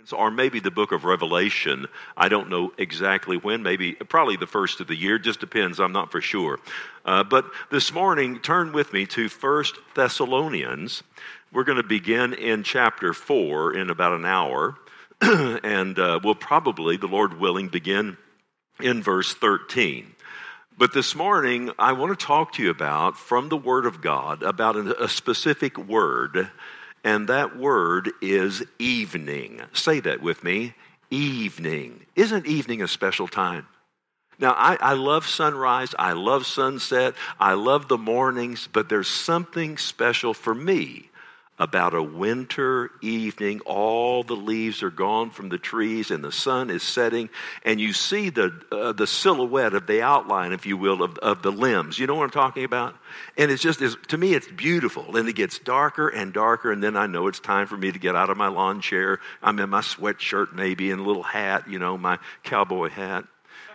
or maybe the book of Revelation. I don't know exactly when, probably the first of the year, just depends, I'm not for sure. But this morning, turn with me to 1 Thessalonians. We're going to begin in chapter 4 in about an hour, and we'll probably, the Lord willing, begin in verse 13. But this morning, I want to talk to you about, from the Word of God, about a specific word. And that word is evening. Say that with me, evening. Isn't evening a special time? Now, I love sunrise, I love sunset, I love the mornings, but there's something special for me about a winter evening. All the leaves are gone from the trees and the sun is setting, and you see the silhouette of the outline, if you will, of the limbs. You know what I'm talking about? And it's just, to me, it's beautiful. And it gets darker and darker, and then I know it's time for me to get out of my lawn chair. I'm in my sweatshirt maybe and a little hat, my cowboy hat.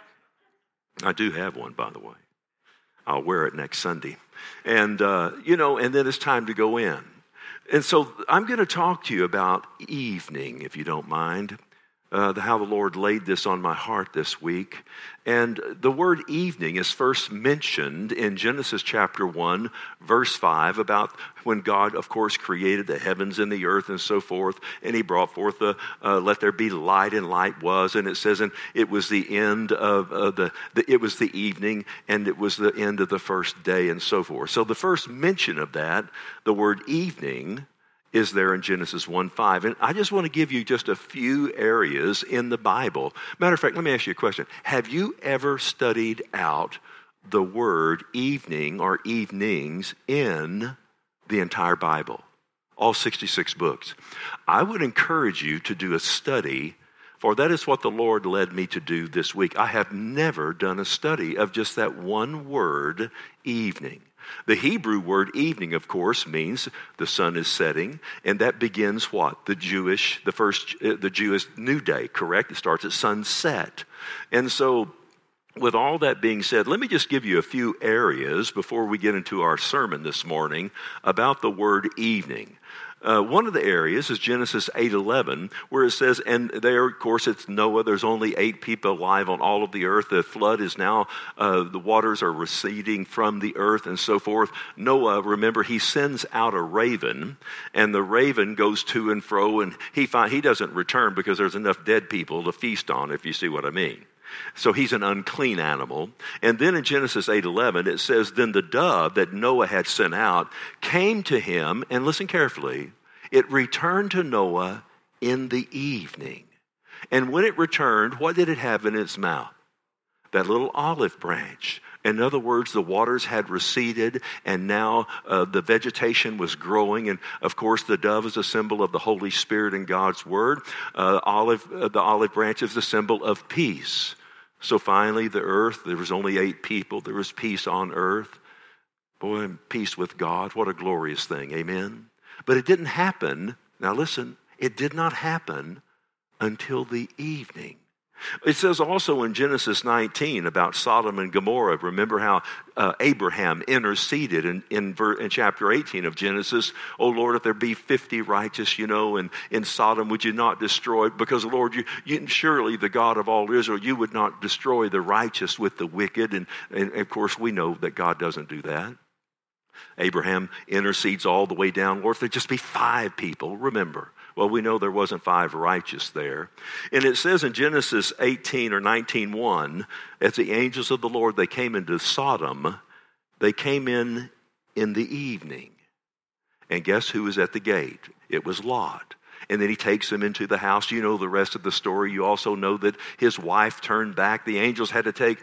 I do have one, by the way. I'll wear it next Sunday. And, and then it's time to go in. And so I'm going to talk to you about evening, if you don't mind, how the Lord laid this on my heart this week. And the word evening is first mentioned in Genesis chapter 1, verse 5, about when God, of course, created the heavens and the earth and so forth. And he brought forth let there be light, and light was. And it says, and it was the end of it was the evening, and it was the end of the first day, and so forth. So the first mention of that, the word evening, is there in Genesis 1:5. And I just want to give you just a few areas in the Bible. Matter of fact, let me ask you a question. Have you ever studied out the word evening or evenings in the entire Bible? All 66 books. I would encourage you to do a study, for that is what the Lord led me to do this week. I have never done a study of just that one word, evening. The Hebrew word evening, of course, means the sun is setting, and that begins what? The Jewish new day, correct? It starts at sunset. And so, with all that being said, let me just give you a few areas before we get into our sermon this morning about the word evening. One of the areas is Genesis 8:11, where it says, and there, of course, it's Noah. There's only 8 people alive on all of the earth. The flood is now, the waters are receding from the earth and so forth. Noah, remember, he sends out a raven, and the raven goes to and fro, and he doesn't return because there's enough dead people to feast on, if you see what I mean. So he's an unclean animal. And then in Genesis 8:11, it says, then the dove that Noah had sent out came to him, and listen carefully, it returned to Noah in the evening. And when it returned, what did it have in its mouth? That little olive branch. In other words, the waters had receded, and now the vegetation was growing. And of course, the dove is a symbol of the Holy Spirit and God's Word. The olive branch is a symbol of peace. So finally, the earth, there was only 8 people. There was peace on earth. Boy, and peace with God. What a glorious thing. Amen. But it didn't happen. Now listen, it did not happen until the evening. It says also in Genesis 19 about Sodom and Gomorrah. Remember how Abraham interceded in chapter 18 of Genesis. Oh, Lord, if there be 50 righteous, in Sodom, would you not destroy? Because, Lord, you surely the God of all Israel, you would not destroy the righteous with the wicked. And of course, we know that God doesn't do that. Abraham intercedes all the way down. Lord, if there'd just be 5 people, remember. Well, we know there wasn't 5 righteous there. And it says in Genesis 18 or 19:1, as the angels of the Lord, they came into Sodom, they came in the evening. And guess who was at the gate? It was Lot. And then he takes him into the house. You know the rest of the story. You also know that his wife turned back. The angels had to take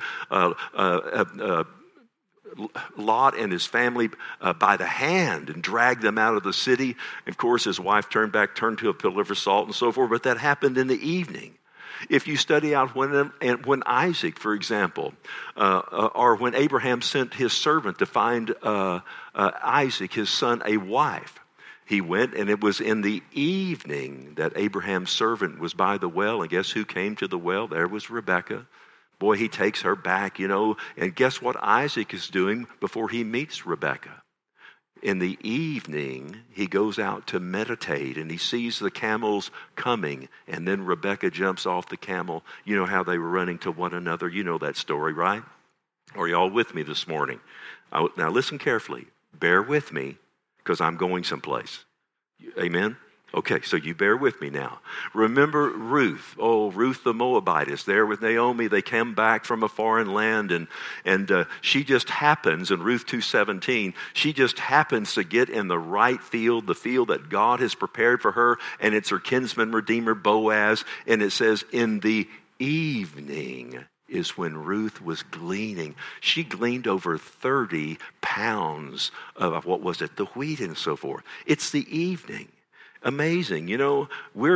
Lot and his family by the hand and drag them out of the city. Of course, his wife turned to a pillar of salt and so forth, but that happened in the evening. If you study out when Isaac, for example, or when Abraham sent his servant to find Isaac, his son, a wife, he went, and it was in the evening that Abraham's servant was by the well, and guess who came to the well? There was Rebekah. Boy, he takes her back, and guess what Isaac is doing before he meets Rebekah? in the evening, he goes out to meditate, and he sees the camels coming, and then Rebekah jumps off the camel. You know how they were running to one another. You know that story, right? Are you all with me this morning? Now listen carefully. Bear with me, because I'm going someplace. Amen? Okay, so you bear with me now. Remember Ruth. Oh, Ruth the Moabitess, there with Naomi. They came back from a foreign land, and she just happens, in Ruth 2:17, she just happens to get in the right field, the field that God has prepared for her, and it's her kinsman redeemer Boaz, and it says, in the evening is when Ruth was gleaning. She gleaned over 30 pounds of, the wheat and so forth. It's the evening. Amazing. You know,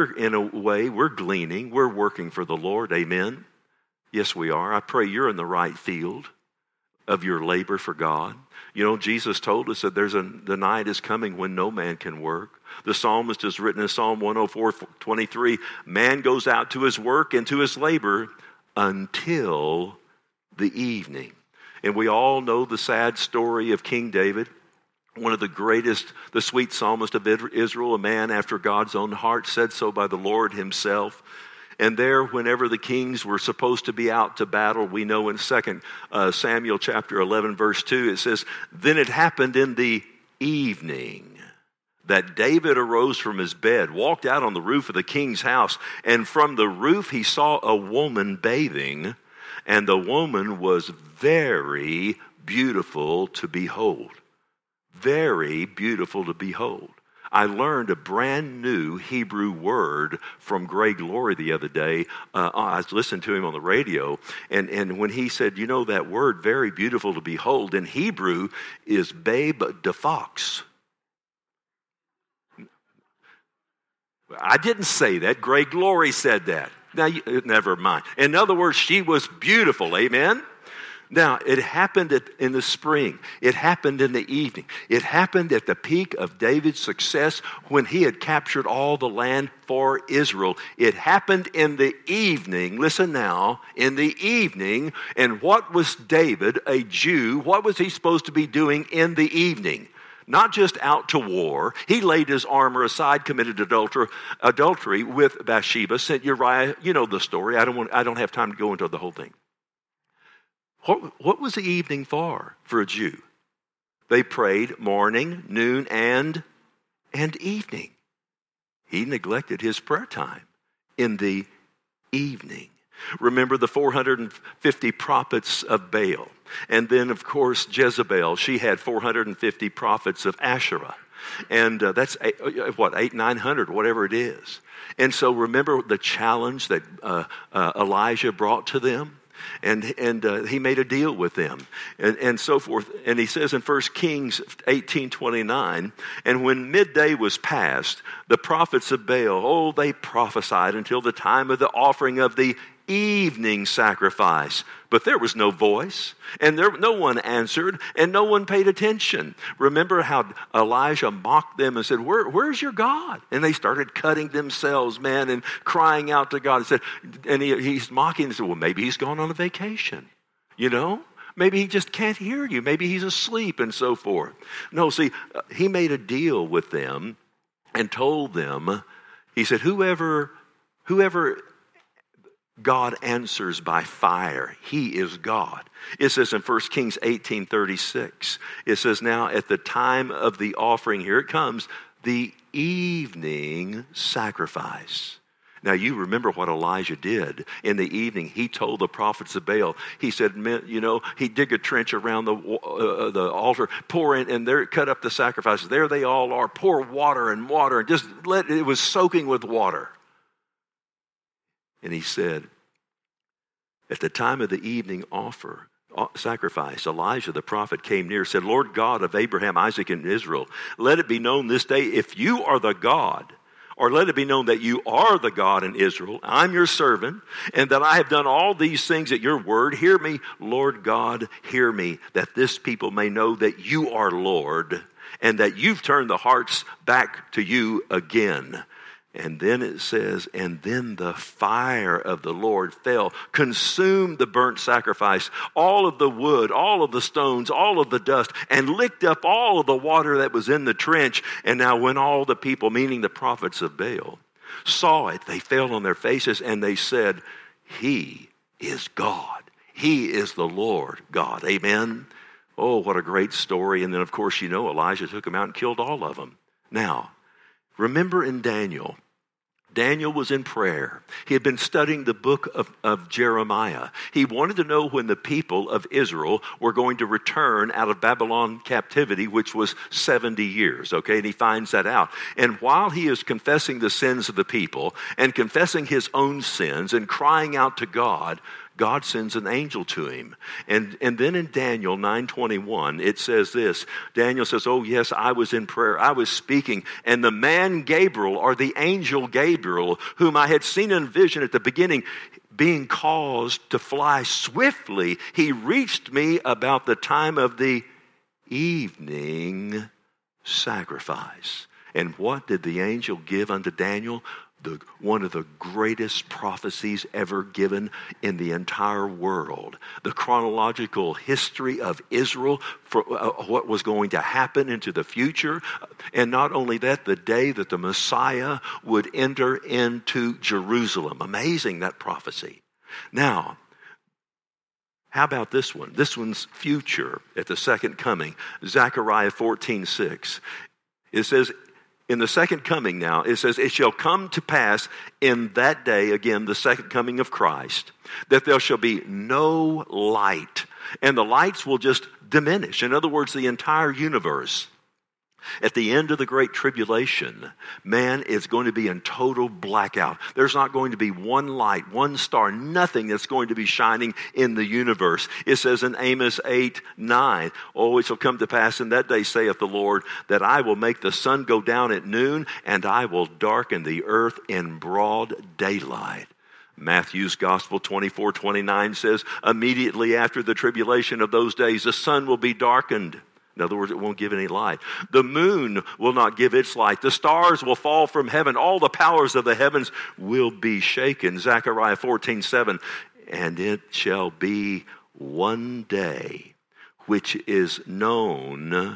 we're gleaning. We're working for the Lord. Amen? Yes, we are. I pray you're in the right field of your labor for God. You know, Jesus told us that the night is coming when no man can work. The psalmist has written in Psalm 104:23, man goes out to his work and to his labor until the evening. And we all know the sad story of King David, one of the greatest, the sweet psalmist of Israel, a man after God's own heart, said so by the Lord himself. And there, whenever the kings were supposed to be out to battle, we know in 2 Samuel chapter 11, verse 2, it says, then it happened in the evening that David arose from his bed, walked out on the roof of the king's house, and from the roof he saw a woman bathing, and the woman was very beautiful to behold. Very beautiful to behold. I learned a brand new Hebrew word from Greg Laurie the other day. I was listening to him on the radio, and when he said, you know, that word, very beautiful to behold, in Hebrew is babe de fox. I didn't say that. Greg Laurie said that. Now, never mind. In other words, she was beautiful. Amen? Now, it happened in the spring. It happened in the evening. It happened at the peak of David's success when he had captured all the land for Israel. It happened in the evening. Listen now, in the evening. And what was David, a Jew, what was he supposed to be doing in the evening? Not just out to war. He laid his armor aside, committed adultery with Bathsheba, sent Uriah. You know the story. I don't have time to go into the whole thing. What was the evening for a Jew? They prayed morning, noon, and evening. He neglected his prayer time in the evening. Remember the 450 prophets of Baal. And then, of course, Jezebel. She had 450 prophets of Asherah. And that's 900, whatever it is. And so remember the challenge that Elijah brought to them? And he made a deal with them and so forth. And he says in 1 Kings 18:29, and when midday was past, the prophets of Baal, they prophesied until the time of the offering of the evening sacrifice. But there was no voice, and no one answered, and no one paid attention. Remember how Elijah mocked them and said, where's your God? And they started cutting themselves, man, and crying out to God. And he's mocking and said, well, maybe he's gone on a vacation, you know? Maybe he just can't hear you. Maybe he's asleep and so forth. No, see, he made a deal with them and told them, he said, whoever God answers by fire, he is God. It says in 1 Kings 18:36, it says, now at the time of the offering, here it comes, the evening sacrifice. Now you remember what Elijah did in the evening. He told the prophets of Baal, he said, you know, he dig a trench around the altar, pour in, and there, cut up the sacrifices. There they all are. Pour water, and just it was soaking with water. And he said, at the time of the evening sacrifice, Elijah the prophet came near, said, Lord God of Abraham, Isaac, and Israel, let it be known this day if you are the God, or let it be known that you are the God in Israel. I'm your servant, and that I have done all these things at your word. Hear me, Lord God, hear me, that this people may know that you are Lord, and that you've turned the hearts back to you again. And then it says, and then the fire of the Lord fell, consumed the burnt sacrifice, all of the wood, all of the stones, all of the dust, and licked up all of the water that was in the trench. And now when all the people, meaning the prophets of Baal, saw it, they fell on their faces and they said, He is God. He is the Lord God. Amen. Oh, what a great story. And then, of course, Elijah took them out and killed all of them. Now, remember in Daniel was in prayer. He had been studying the book of Jeremiah. He wanted to know when the people of Israel were going to return out of Babylon captivity, which was 70 years, okay? And he finds that out. And while he is confessing the sins of the people and confessing his own sins and crying out to God, God sends an angel to him. And then in Daniel 9:21, it says this. Daniel says, oh yes, I was in prayer. I was speaking. And the man Gabriel, or the angel Gabriel, whom I had seen in vision at the beginning, being caused to fly swiftly, he reached me about the time of the evening sacrifice. And what did the angel give unto Daniel? One of the greatest prophecies ever given in the entire world. The chronological history of Israel, for what was going to happen into the future. And not only that, the day that the Messiah would enter into Jerusalem. Amazing, that prophecy. Now, how about this one? This one's future at the second coming. Zechariah 14:6. It says, in the second coming now, it says, it shall come to pass in that day, again, the second coming of Christ, that there shall be no light. And the lights will just diminish. In other words, the entire universe. At the end of the Great Tribulation, man is going to be in total blackout. There's not going to be one light, one star, nothing that's going to be shining in the universe. It says in Amos 8:9, oh, it shall come to pass in that day, saith the Lord, that I will make the sun go down at noon, and I will darken the earth in broad daylight. Matthew's Gospel 24:29 says, immediately after the tribulation of those days, the sun will be darkened. In other words, it won't give any light. The moon will not give its light. The stars will fall from heaven. All the powers of the heavens will be shaken. Zechariah 14:7. And it shall be one day which is known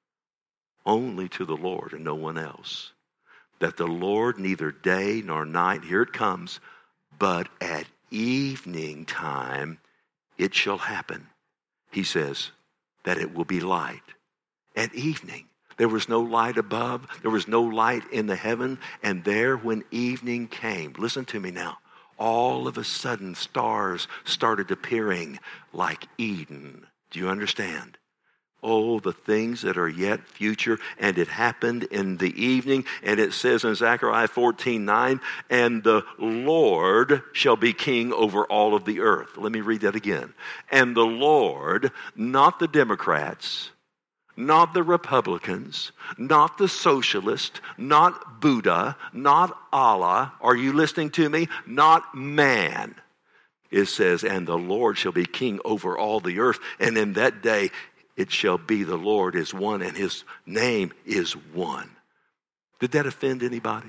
only to the Lord and no one else. That the Lord neither day nor night, here it comes, but at evening time it shall happen. He says, that it will be light at evening. There was no light above. There was no light in the heaven. And there when evening came, listen to me now, all of a sudden stars started appearing like Eden. Do you understand? Oh, the things that are yet future. And it happened in the evening. And it says in Zechariah 14:9, and the Lord shall be king over all of the earth. Let me read that again. And the Lord, not the Democrats, not the Republicans, not the socialists, not Buddha, not Allah. Are you listening to me? Not man. It says, and the Lord shall be king over all the earth. And in that day, it shall be the Lord is one and his name is one. Did that offend anybody?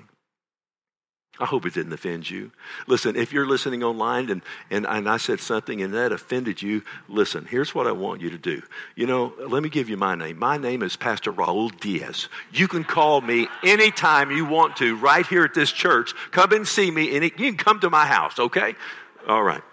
I hope it didn't offend you. Listen, if you're listening online and I said something and that offended you, listen, here's what I want you to do. Let me give you my name. My name is Pastor Raul Diaz. You can call me anytime you want to right here at this church. Come and see me. You can come to my house, okay? All right.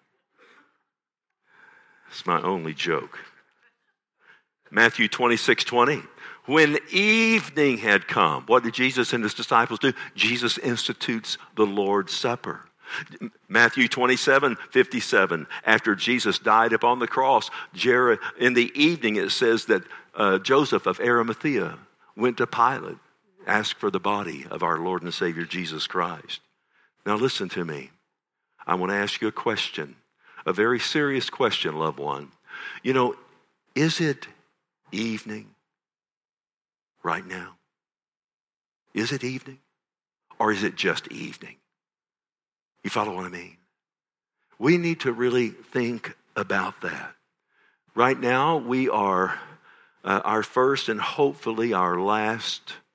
It's my only joke. Matthew 26:20. When evening had come, what did Jesus and his disciples do? Jesus institutes the Lord's Supper. Matthew 27:57. After Jesus died upon the cross, in the evening it says that Joseph of Arimathea went to Pilate, asked for the body of our Lord and Savior Jesus Christ. Now listen to me. I want to ask you a question, a very serious question, loved one. Is it evening right now? Is it evening? Or is it just evening? You follow what I mean? We need to really think about that. Right now, we are our first and hopefully our last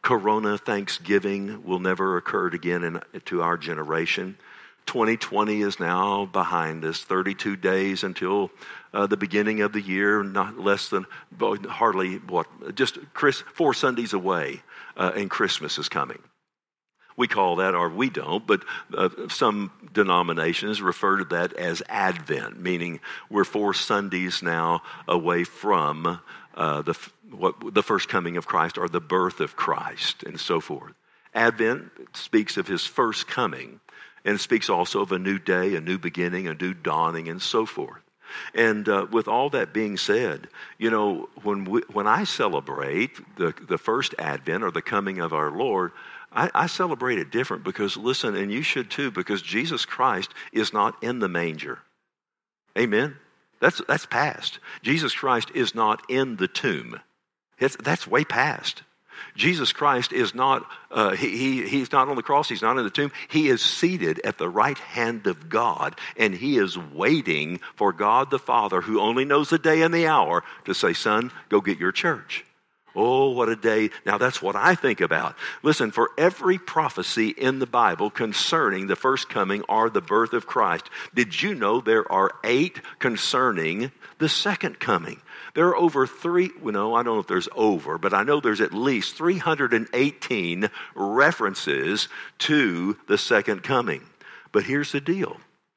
Corona Thanksgiving will never occur again to our generation. 2020 is now behind us. 32 days until the beginning of the year, not less than, just 4 Sundays away, and Christmas is coming. We call that, or we don't, but some denominations refer to that as Advent, meaning we're 4 Sundays now away from the first coming of Christ, or the birth of Christ, and so forth. Advent speaks of his first coming, and it speaks also of a new day, a new beginning, a new dawning, and so forth. And with all that being said, when I celebrate the first Advent, or the coming of our Lord, I celebrate it different because, listen, and you should too, because Jesus Christ is not in the manger. Amen? That's past. Jesus Christ is not in the tomb. That's way past. Jesus Christ is not, he's not on the cross, he's not in the tomb. He is seated at the right hand of God, and he is waiting for God the Father, who only knows the day and the hour, to say, son, go get your church. Oh, what a day. Now that's what I think about. Listen, for every prophecy in the Bible concerning the first coming or the birth of Christ, did you know there are 8 concerning the second coming? There are over I don't know if there's over, but I know there's at least 318 references to the second coming. But here's the deal.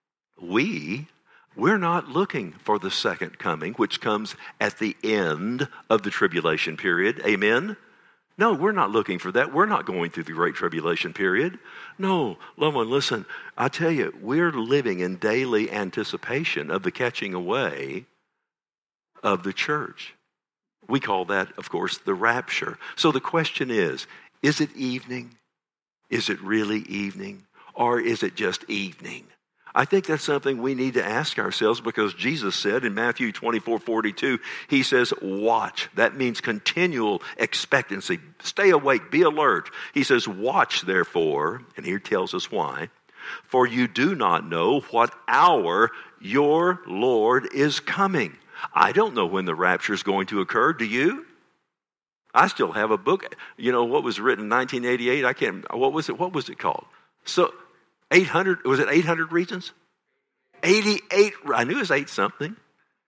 We're not looking for the second coming, which comes at the end of the tribulation period. Amen? No, we're not looking for that. We're not going through the great tribulation period. No, loved one, listen, I tell you, we're living in daily anticipation of the catching away of the church. We call that, of course, the rapture. So the question is it evening? Is it really evening? Or is it just evening? I think that's something we need to ask ourselves, because Jesus said in Matthew 24:42, he says, watch. That means continual expectancy. Stay awake, be alert. He says, watch therefore, and here tells us why, for you do not know what hour your Lord is coming. I don't know when the rapture is going to occur. Do you? I still have a book. What was written in 1988? What was it called? So 800, was it 800 Reasons? 88, I knew it was 8 something.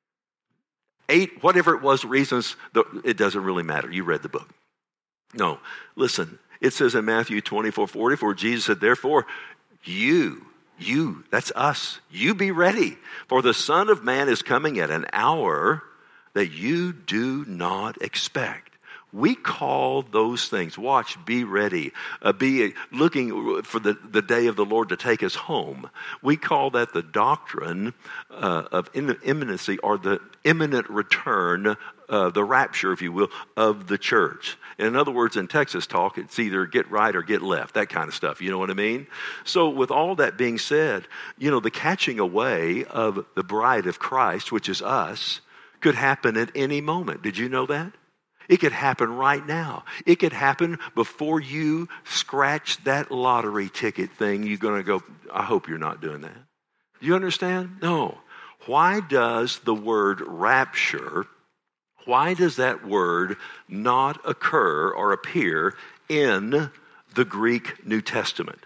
8, whatever it was, reasons, it doesn't really matter. You read the book. No, listen, it says in Matthew 24:44, Jesus said, therefore, you, that's us, you be ready, for the Son of Man is coming at an hour that you do not expect. We call those things, watch, be ready, be looking for the day of the Lord to take us home. We call that the doctrine of imminency, or the imminent return, the rapture, if you will, of the church. In other words, in Texas talk, it's either get right or get left, that kind of stuff. You know what I mean? So with all that being said, the catching away of the bride of Christ, which is us, could happen at any moment. Did you know that? It could happen right now. It could happen before you scratch that lottery ticket thing. You're going to go, I hope you're not doing that. Do you understand? No. Why does the word rapture, why does that word not occur or appear in the Greek New Testament?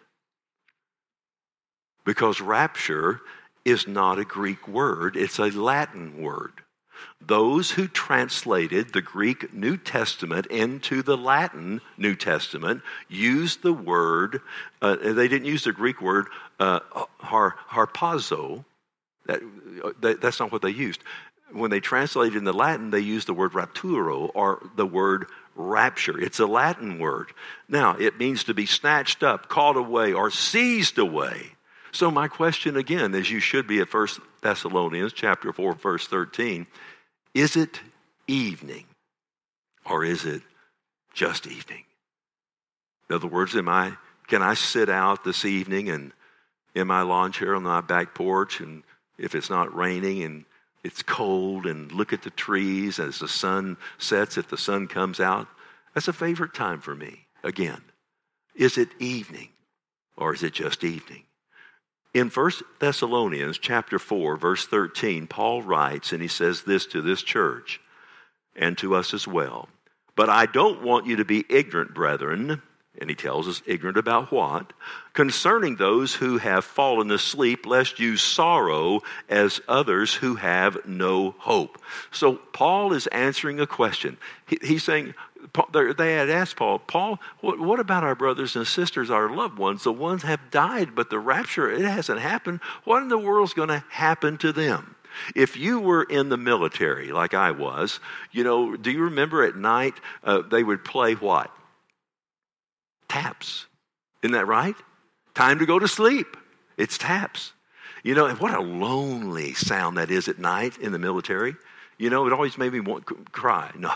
Because rapture is not a Greek word. It's a Latin word. Those who translated the Greek New Testament into the Latin New Testament used the word, they didn't use the Greek word harpazo. That's not what they used. When they translated in the Latin, they used the word rapturo, or the word rapture. It's a Latin word. Now, it means to be snatched up, caught away, or seized away. So my question again, as you should be at 1 Thessalonians chapter 4, verse 13, is it evening, or is it just evening? In other words, can I sit out this evening and in my lawn chair on my back porch, and if it's not raining and it's cold, and look at the trees as the sun sets, if the sun comes out? That's a favorite time for me. Again, is it evening, or is it just evening? In 1 Thessalonians chapter 4, verse 13, Paul writes, and he says this to this church, and to us as well. But I don't want you to be ignorant, brethren. And he tells us ignorant about what? Concerning those who have fallen asleep, lest you sorrow as others who have no hope. So Paul is answering a question. He's saying, they had asked Paul, what about our brothers and sisters, our loved ones? The ones have died, but the rapture, it hasn't happened. What in the world's going to happen to them? If you were in the military like I was, do you remember at night they would play what? Taps. Isn't that right? Time to go to sleep. It's taps. And what a lonely sound that is at night in the military. It always made me want to cry. No,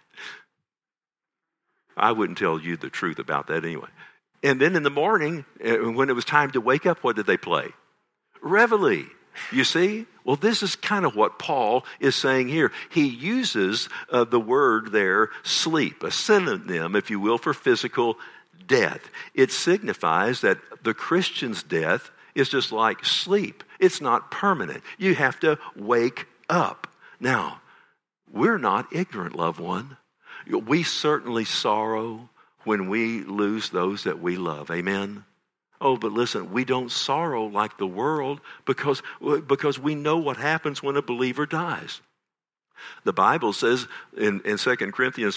I wouldn't tell you the truth about that anyway. And then in the morning, when it was time to wake up, what did they play? Reveille. You see? Well, this is kind of what Paul is saying here. He uses the word there, sleep, a synonym, if you will, for physical death. It signifies that the Christian's death is just like sleep. It's not permanent. You have to wake up. Now, we're not ignorant, loved one. We certainly sorrow when we lose those that we love. Amen? Oh, but listen, we don't sorrow like the world because we know what happens when a believer dies. The Bible says in 2 Corinthians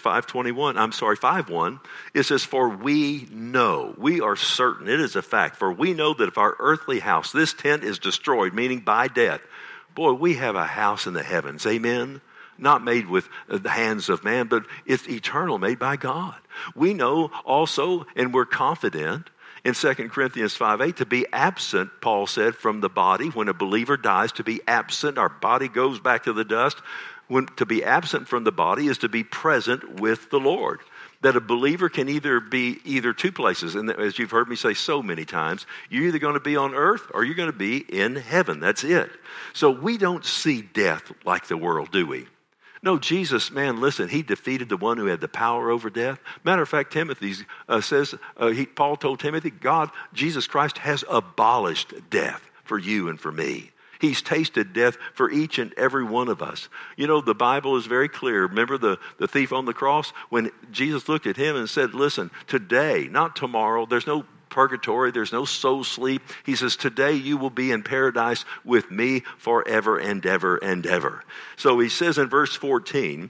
5:1, it says, for we know, we are certain, it is a fact, for we know that if our earthly house, this tent is destroyed, meaning by death, boy, we have a house in the heavens, amen? Not made with the hands of man, but it's eternal, made by God. We know also, and we're confident, in 2 Corinthians 5:8, to be absent, Paul said, from the body, when a believer dies, to be absent, our body goes back to the dust. To be absent from the body is to be present with the Lord. That a believer can be either two places. And as you've heard me say so many times, you're either going to be on earth or you're going to be in heaven. That's it. So we don't see death like the world, do we? No, Jesus, man, listen, he defeated the one who had the power over death. Matter of fact, Timothy says, Paul told Timothy, Jesus Christ has abolished death for you and for me. He's tasted death for each and every one of us. The Bible is very clear. Remember the thief on the cross? When Jesus looked at him and said, listen, today, not tomorrow, there's no purgatory, there's no soul sleep. He says, today you will be in paradise with me forever and ever and ever. So he says in verse 14,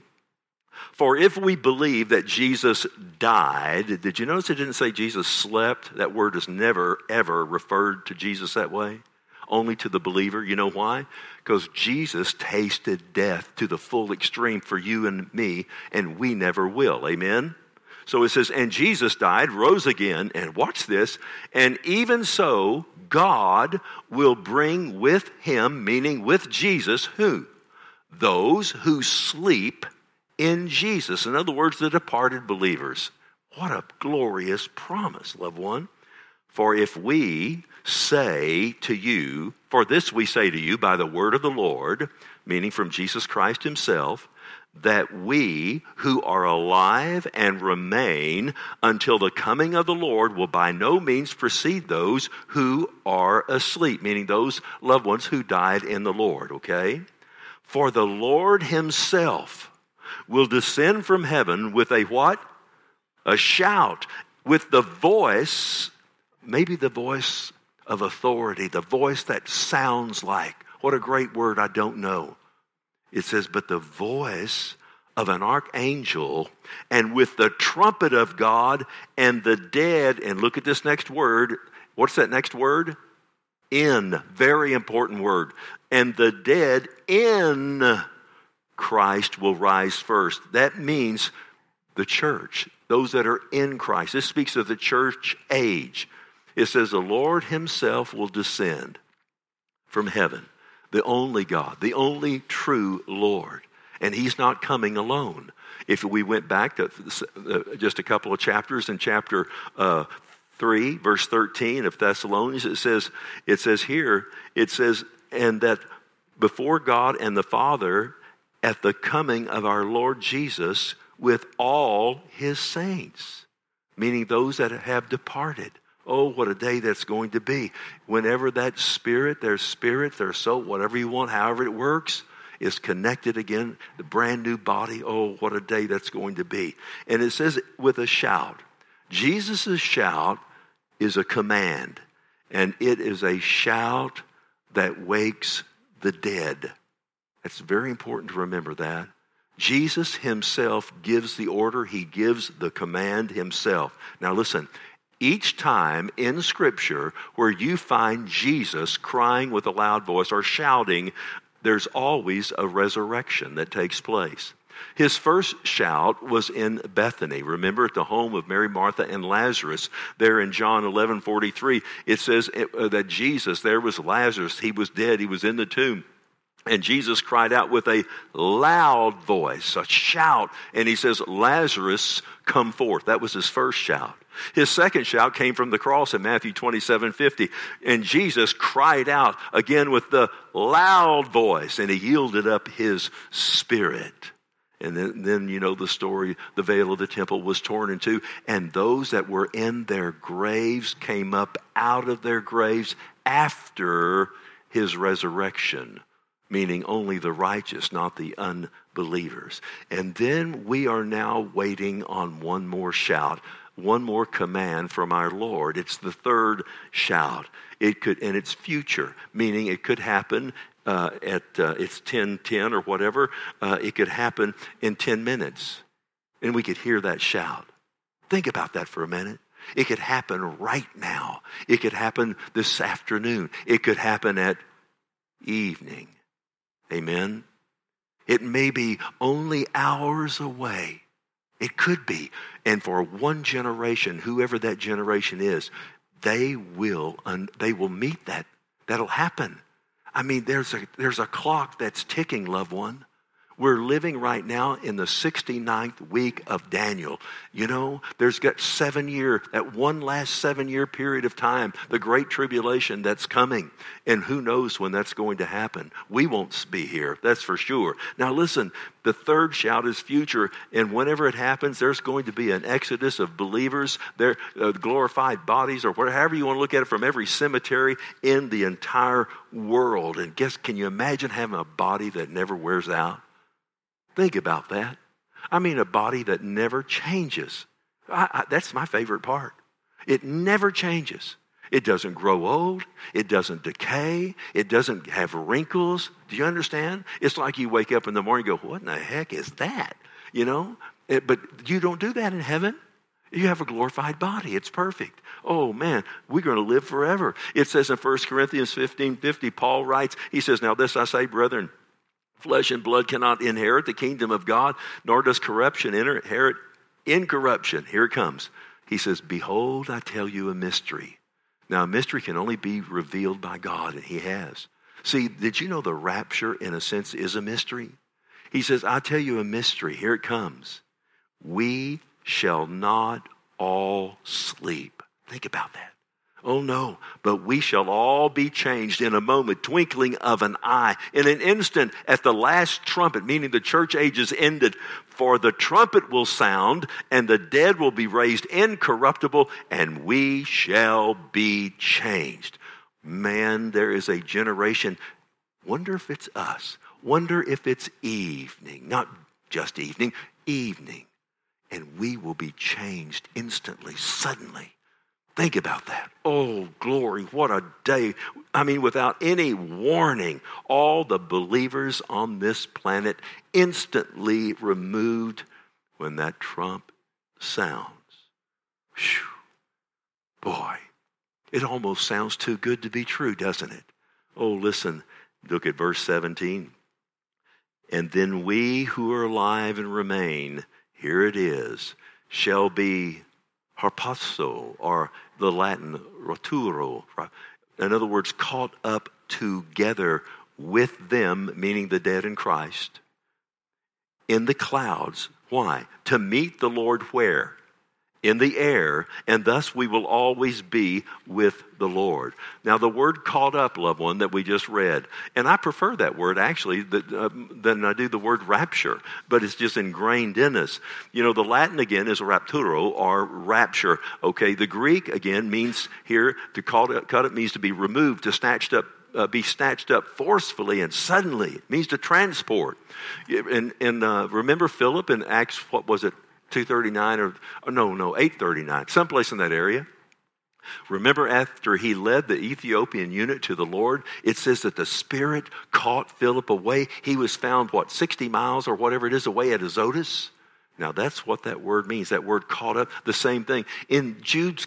for if we believe that Jesus died, did you notice it didn't say Jesus slept? That word is never, ever referred to Jesus that way. Only to the believer. You know why? Because Jesus tasted death to the full extreme for you and me, and we never will. Amen? So it says, and Jesus died, rose again, and watch this, and even so, God will bring with him, meaning with Jesus, who? Those who sleep in Jesus. In other words, the departed believers. What a glorious promise, loved one. For if we say to you, for this we say to you by the word of the Lord, meaning from Jesus Christ himself, that we who are alive and remain until the coming of the Lord will by no means precede those who are asleep, meaning those loved ones who died in the Lord, okay? For the Lord himself will descend from heaven with a what? A shout, with the voice, maybe the voice of authority, the voice that sounds like, what a great word, I don't know. It says, but the voice of an archangel, and with the trumpet of God, and the dead, and look at this next word. What's that next word? In, very important word. And the dead in Christ will rise first. That means the church, those that are in Christ. This speaks of the church age. It says the Lord himself will descend from heaven, the only God, the only true Lord. And he's not coming alone. If we went back to just a couple of chapters, in chapter 3, verse 13 of Thessalonians, it says here, and that before God and the Father at the coming of our Lord Jesus with all his saints, meaning those that have departed. Oh, what a day that's going to be. Whenever that spirit, their soul, whatever you want, however it works, is connected again, the brand new body. Oh, what a day that's going to be. And it says with a shout. Jesus' shout is a command, and it is a shout that wakes the dead. It's very important to remember that. Jesus himself gives the order. He gives the command himself. Now listen, each time in Scripture where you find Jesus crying with a loud voice or shouting, there's always a resurrection that takes place. His first shout was in Bethany. Remember, at the home of Mary, Martha, and Lazarus. There in John 11:43, it says that Jesus, there was Lazarus. He was dead. He was in the tomb. And Jesus cried out with a loud voice, a shout. And he says, Lazarus, come forth. That was his first shout. His second shout came from the cross in Matthew 27:50. And Jesus cried out again with the loud voice. And he yielded up his spirit. And then you know the story, the veil of the temple was torn in two, and those that were in their graves came up out of their graves after his resurrection, meaning only the righteous, not the unbelievers. And then we are now waiting on one more shout, one more command from our Lord. It's the third shout. And it's future, meaning it could happen it's 10:10 or whatever. It could happen in 10 minutes. And we could hear that shout. Think about that for a minute. It could happen right now. It could happen this afternoon. It could happen at evening. Amen? It may be only hours away. It could be. And for one generation, whoever that generation is, they will meet that. That'll happen. I mean, there's a clock that's ticking, loved one. We're living right now in the 69th week of Daniel. You know, there's got that one last 7-year period of time, the great tribulation that's coming. And who knows when that's going to happen. We won't be here, that's for sure. Now listen, the third shout is future. And whenever it happens, there's going to be an exodus of believers, their glorified bodies, or however you want to look at it, from every cemetery in the entire world. And can you imagine having a body that never wears out? Think about that. I mean, a body that never changes. That's my favorite part. It never changes. It doesn't grow old. It doesn't decay. It doesn't have wrinkles. Do you understand? It's like you wake up in the morning and go, what in the heck is that? You know? But you don't do that in heaven. You have a glorified body. It's perfect. Oh, man, we're going to live forever. It says in 1 Corinthians 15:50, Paul writes, he says, now this I say, brethren, flesh and blood cannot inherit the kingdom of God, nor does corruption inherit incorruption. Here it comes. He says, behold, I tell you a mystery. Now, a mystery can only be revealed by God, and he has. See, did you know the rapture, in a sense, is a mystery? He says, I tell you a mystery. Here it comes. We shall not all sleep. Think about that. Oh no, but we shall all be changed in a moment, twinkling of an eye, in an instant, at the last trumpet, meaning the church age is ended. For the trumpet will sound, and the dead will be raised incorruptible, and we shall be changed. Man, there is a generation. Wonder if it's us. Wonder if it's evening, not just evening, evening. And we will be changed instantly, suddenly. Think about that. Oh, glory, what a day. I mean, without any warning, all the believers on this planet instantly removed when that trump sounds. Whew. Boy, it almost sounds too good to be true, doesn't it? Oh, listen, look at verse 17. And then we who are alive and remain, here it is, shall be harpazo, or the Latin roturo. In other words, caught up together with them, meaning the dead in Christ, in the clouds. Why? To meet the Lord where? In the air, and thus we will always be with the Lord. Now, the word caught up, loved one, that we just read, and I prefer that word actually than I do the word rapture, but it's just ingrained in us. You know, the Latin again is rapturo, or rapture. Okay, the Greek again means here to caught up means to be removed, to snatched up be snatched up forcefully and suddenly. It means to transport. And remember Philip in Acts, what was it, 2:39 or 8:39, someplace in that area. Remember after he led the Ethiopian eunuch to the Lord, it says that the Spirit caught Philip away. He was found, 60 miles or whatever it is away at Azotus? Now that's what that word means. That word caught up, the same thing. In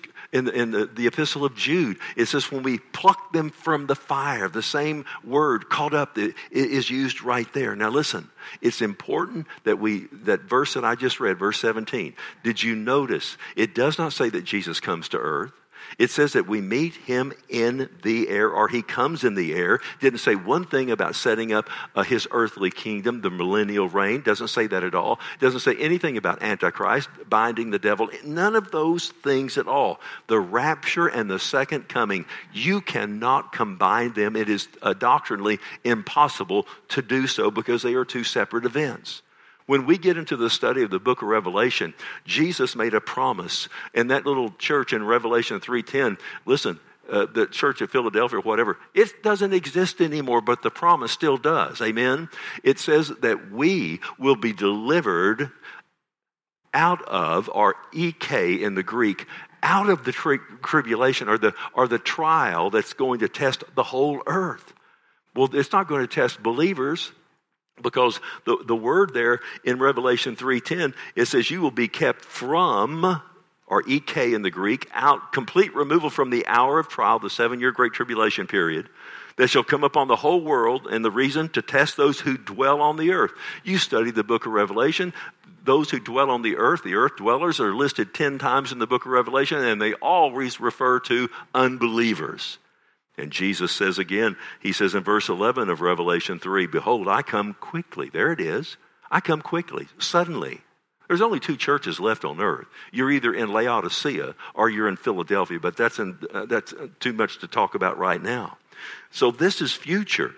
the epistle of Jude, it says when we pluck them from the fire, the same word caught up is used right there. Now listen, it's important that verse that I just read, verse 17, did you notice it does not say that Jesus comes to earth? It says that we meet him in the air, or he comes in the air. Didn't say one thing about setting up his earthly kingdom, the millennial reign. Doesn't say that at all. Doesn't say anything about Antichrist, binding the devil. None of those things at all. The rapture and the second coming, you cannot combine them. It is doctrinally impossible to do so because they are two separate events. When we get into the study of the book of Revelation, Jesus made a promise. And that little church in Revelation 3:10, listen, the church of Philadelphia or whatever, it doesn't exist anymore, but the promise still does. Amen? It says that we will be delivered out of, or ek in the Greek, out of the tribulation or the trial that's going to test the whole earth. Well, it's not going to test believers. Because the word there in Revelation 3:10, it says you will be kept from, or ek in the Greek, out, complete removal from the hour of trial, the 7-year great tribulation period, that shall come upon the whole world, and the reason to test those who dwell on the earth. You study the book of Revelation. Those who dwell on the earth dwellers, are listed 10 times in the book of Revelation, and they always refer to unbelievers. And Jesus says again, he says in verse 11 of Revelation 3, behold, I come quickly. There it is. I come quickly, suddenly. There's only 2 churches left on earth. You're either in Laodicea or you're in Philadelphia, but that's too much to talk about right now. So this is future.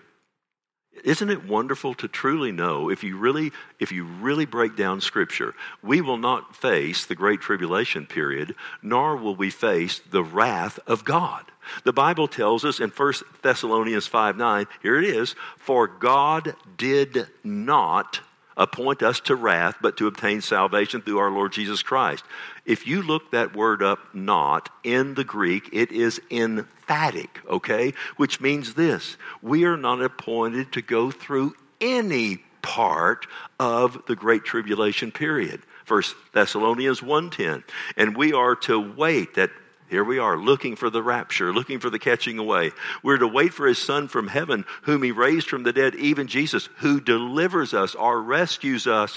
Isn't it wonderful to truly know, if you really break down Scripture, we will not face the Great Tribulation period, nor will we face the wrath of God. The Bible tells us in 1 Thessalonians 5:9, here it is, for God did not appoint us to wrath, but to obtain salvation through our Lord Jesus Christ. If you look that word up, not, in the Greek, it is emphatic, okay? Which means this, we are not appointed to go through any part of the Great Tribulation period. 1 Thessalonians 1:10, and we are to wait that. Here we are, looking for the rapture, looking for the catching away. We're to wait for his Son from heaven, whom he raised from the dead, even Jesus, who delivers us or rescues us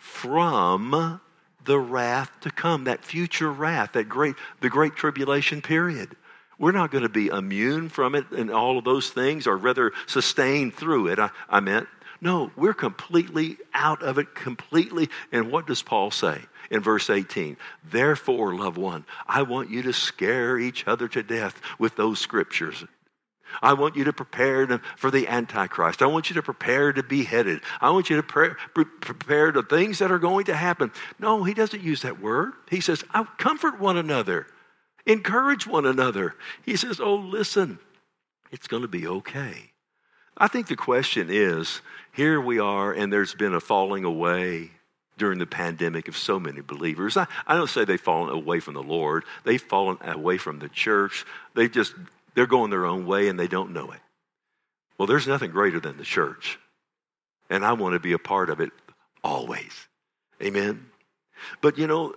from the wrath to come, that future wrath, the great tribulation period. We're not going to be immune from it and all of those things, or rather sustained through it, I meant. No, we're completely out of it, completely. And what does Paul say in verse 18? Therefore, loved one, I want you to scare each other to death with those scriptures. I want you to prepare for the Antichrist. I want you to prepare to be beheaded. I want you to prepare the things that are going to happen. No, he doesn't use that word. He says, comfort one another. Encourage one another. He says, oh, listen, it's going to be okay. I think the question is, here we are, and there's been a falling away during the pandemic of so many believers. I don't say they've fallen away from the Lord. They've fallen away from the church. They're going their own way, and they don't know it. Well, there's nothing greater than the church. And I want to be a part of it always. Amen? But,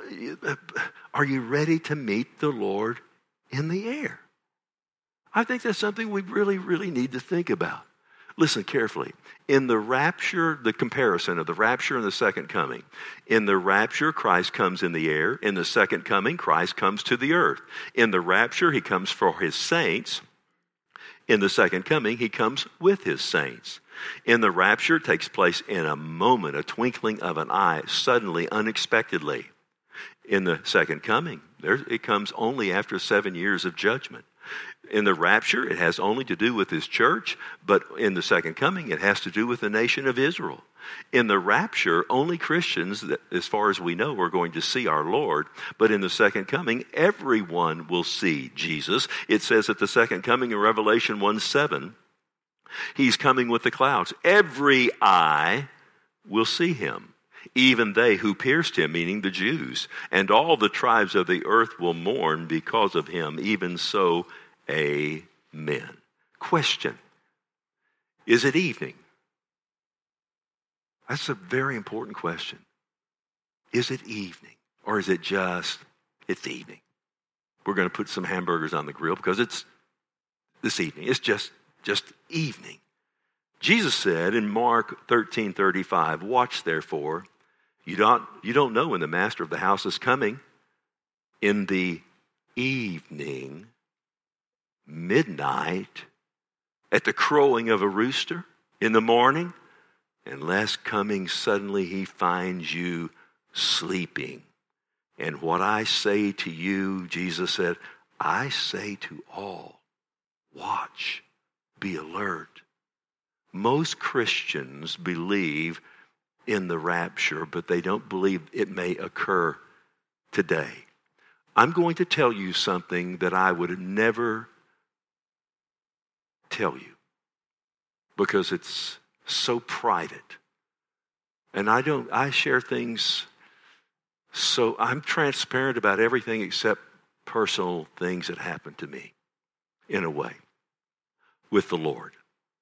are you ready to meet the Lord in the air? I think that's something we really, really need to think about. Listen carefully. In the rapture, the comparison of the rapture and the second coming. In the rapture, Christ comes in the air. In the second coming, Christ comes to the earth. In the rapture, he comes for his saints. In the second coming, he comes with his saints. In the rapture, it takes place in a moment, a twinkling of an eye, suddenly, unexpectedly. In the second coming, it comes only after 7 years of judgment. In the rapture, it has only to do with his church, but in the second coming, it has to do with the nation of Israel. In the rapture, only Christians, as far as we know, are going to see our Lord. But in the second coming, everyone will see Jesus. It says at the second coming in Revelation 1:7, He's coming with the clouds. Every eye will see him, even they who pierced him, meaning the Jews. And all the tribes of the earth will mourn because of him. Even so, amen. Question: is it evening? That's a very important question. Is it evening? Or is it just, it's evening? We're going to put some hamburgers on the grill because it's this evening. It's just evening. Jesus said in Mark 13:35, watch therefore, you don't know when the master of the house is coming, in the evening, midnight, at the crowing of a rooster, in the morning, unless coming suddenly he finds you sleeping. And what I say to you, Jesus said, I say to all, watch, be alert. Most Christians believe in the rapture, but they don't believe it may occur today. I'm going to tell you something that I would never tell you because it's so private. And I share things, so I'm transparent about everything except personal things that happen to me, in a way, with the Lord.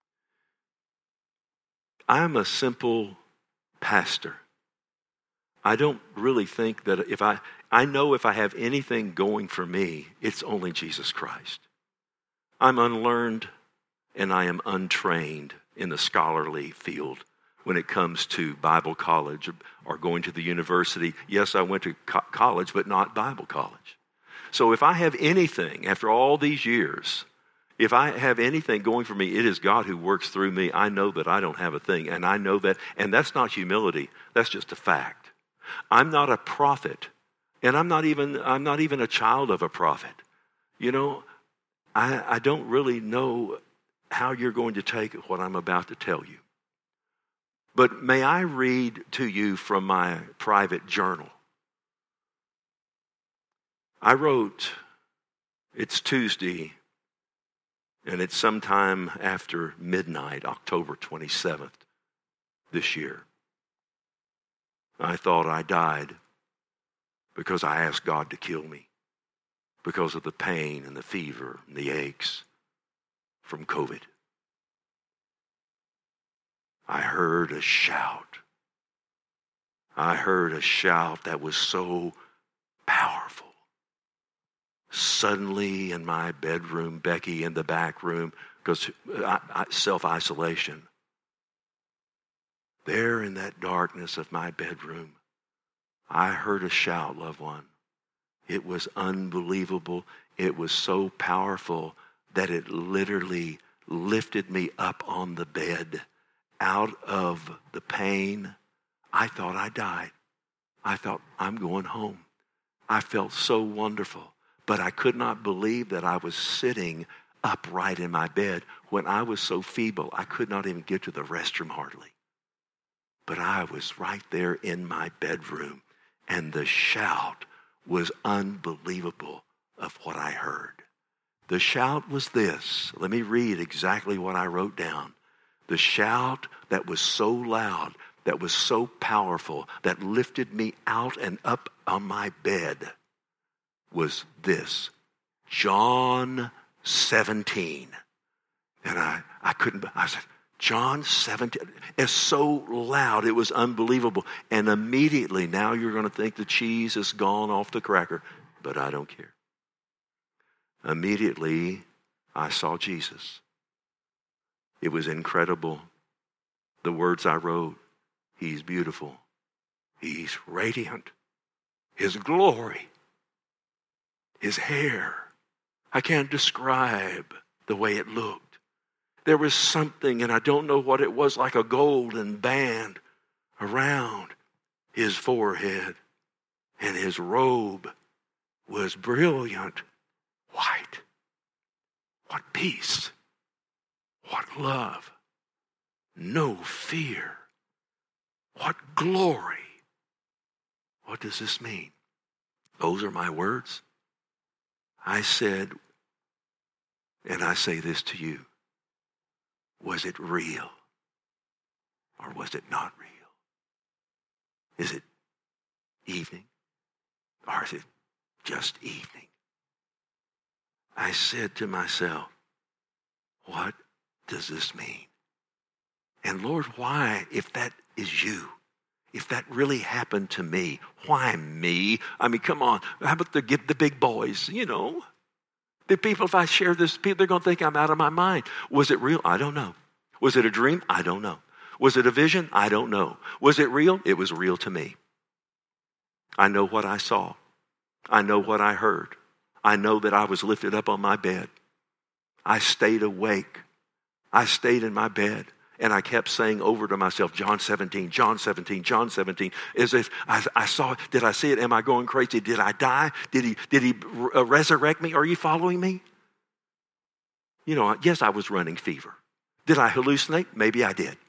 I'm a simple pastor. I don't really think that I know if I have anything going for me, it's only Jesus Christ. I'm unlearned and I am untrained in the scholarly field when it comes to Bible college or going to the university. Yes, I went to college, but not Bible college. So if I have anything, after all these years, if I have anything going for me, it is God who works through me. I know that I don't have a thing, and I know that, and that's not humility. That's just a fact. I'm not a prophet, and I'm not even a child of a prophet. You know, I don't really know how you're going to take what I'm about to tell you. But may I read to you from my private journal? I wrote, it's Tuesday, and it's sometime after midnight, October 27th this year. I thought I died because I asked God to kill me because of the pain and the fever and the aches from COVID. I heard a shout. I heard a shout that was so powerful. Suddenly in my bedroom, Becky in the back room, because self-isolation. There in that darkness of my bedroom, I heard a shout, loved one. It was unbelievable. It was so powerful that it literally lifted me up on the bed out of the pain. I thought I died. I thought, I'm going home. I felt so wonderful. But I could not believe that I was sitting upright in my bed when I was so feeble I could not even get to the restroom hardly. But I was right there in my bedroom, and the shout was unbelievable of what I heard. The shout was this. Let me read exactly what I wrote down. The shout that was so loud, that was so powerful, that lifted me out and up on my bed was this: John 17. And I couldn't, I said, John 17. It's so loud, it was unbelievable. And immediately, now you're going to think the cheese has gone off the cracker, but I don't care. Immediately, I saw Jesus. It was incredible. The words I wrote, He's beautiful. He's radiant. His glory. His hair. I can't describe the way it looked. There was something, and I don't know what it was, like a golden band around his forehead. And his robe was brilliant white. What peace. What love. No fear. What glory. What does this mean? Those are my words. I said, and I say this to you, Was it real? Or was it not real? Is it evening? Or is it just evening? I said to myself, what does this mean? And Lord, why, if that is you, if that really happened to me, why me? I mean, come on. How about the big boys, The people, if I share this, they're going to think I'm out of my mind. Was it real? I don't know. Was it a dream? I don't know. Was it a vision? I don't know. Was it real? It was real to me. I know what I saw. I know what I heard. I know that I was lifted up on my bed. I stayed awake. I stayed in my bed. And I kept saying over to myself, John 17, John 17, John 17, as if I saw it. Did I see it? Am I going crazy? Did I die? Did he resurrect me? Are you following me? Yes, I was running fever. Did I hallucinate? Maybe I did.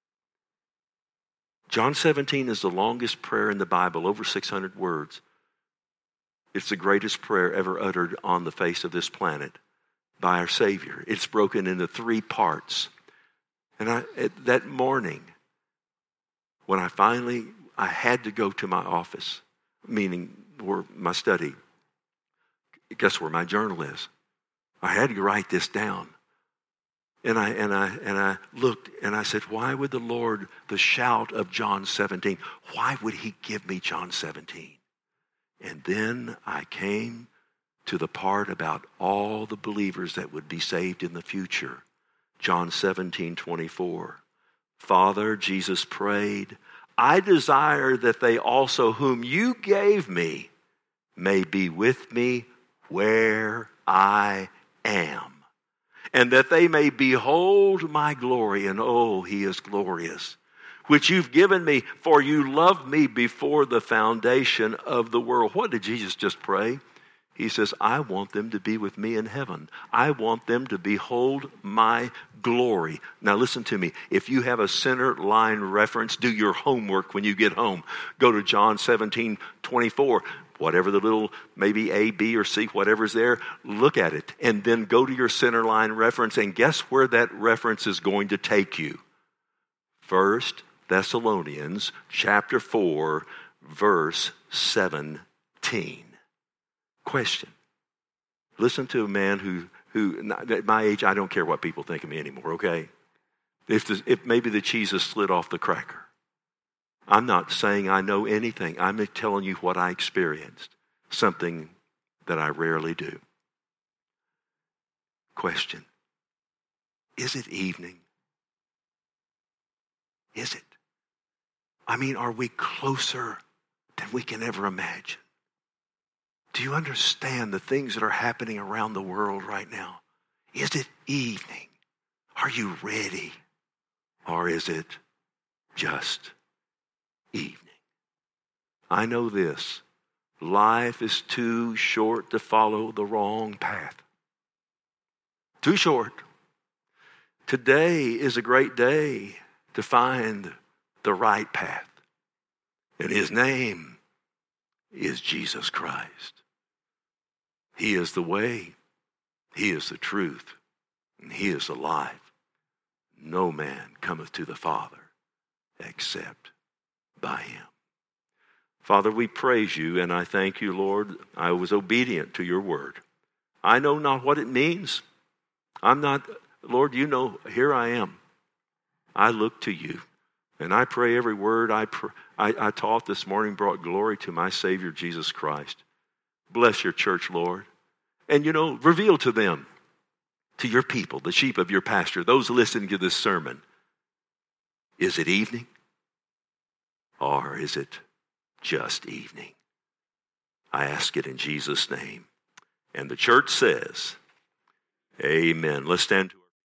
John 17 is the longest prayer in the Bible, over 600 words. It's the greatest prayer ever uttered on the face of this planet by our Savior. It's broken into 3 parts. And that morning, when I had to go to my office, meaning where my study, guess where my journal is? I had to write this down. And I looked and I said, why would the Lord, the shout of John 17, why would he give me John 17? And then I came to the part about all the believers that would be saved in the future. John 17:24. Father, Jesus prayed, I desire that they also whom you gave me may be with me where I am, and that they may behold my glory, and oh, he is glorious, which you've given me, for you loved me before the foundation of the world. What did Jesus just pray? He says, I want them to be with me in heaven. I want them to behold my glory. Now listen to me. If you have a center line reference, do your homework when you get home. Go to John 17:24. Whatever the little, maybe A, B, or C, whatever's there, look at it. And then go to your center line reference, and guess where that reference is going to take you? 1 Thessalonians chapter 4, verse 17. Question. Listen to a man who at my age, I don't care what people think of me anymore, okay? If maybe the cheese has slid off the cracker. I'm not saying I know anything. I'm telling you what I experienced, something that I rarely do. Question. Is it evening? Is it? I mean, are we closer than we can ever imagine? Do you understand the things that are happening around the world right now? Is it evening? Are you ready? Or is it just evening? I know this. Life is too short to follow the wrong path. Too short. Today is a great day to find the right path. And his name is Jesus Christ. He is the way, he is the truth, and he is the life. No man cometh to the Father except by him. Father, we praise you, and I thank you, Lord. I was obedient to your word. I know not what it means. I'm not, Lord, you know, here I am. I look to you, and I pray every word I taught this morning brought glory to my Savior, Jesus Christ. Bless your church, Lord. And, reveal to them, to your people, the sheep of your pasture, those listening to this sermon, is it evening or is it just evening? I ask it in Jesus' name. And the church says, amen. Let's stand.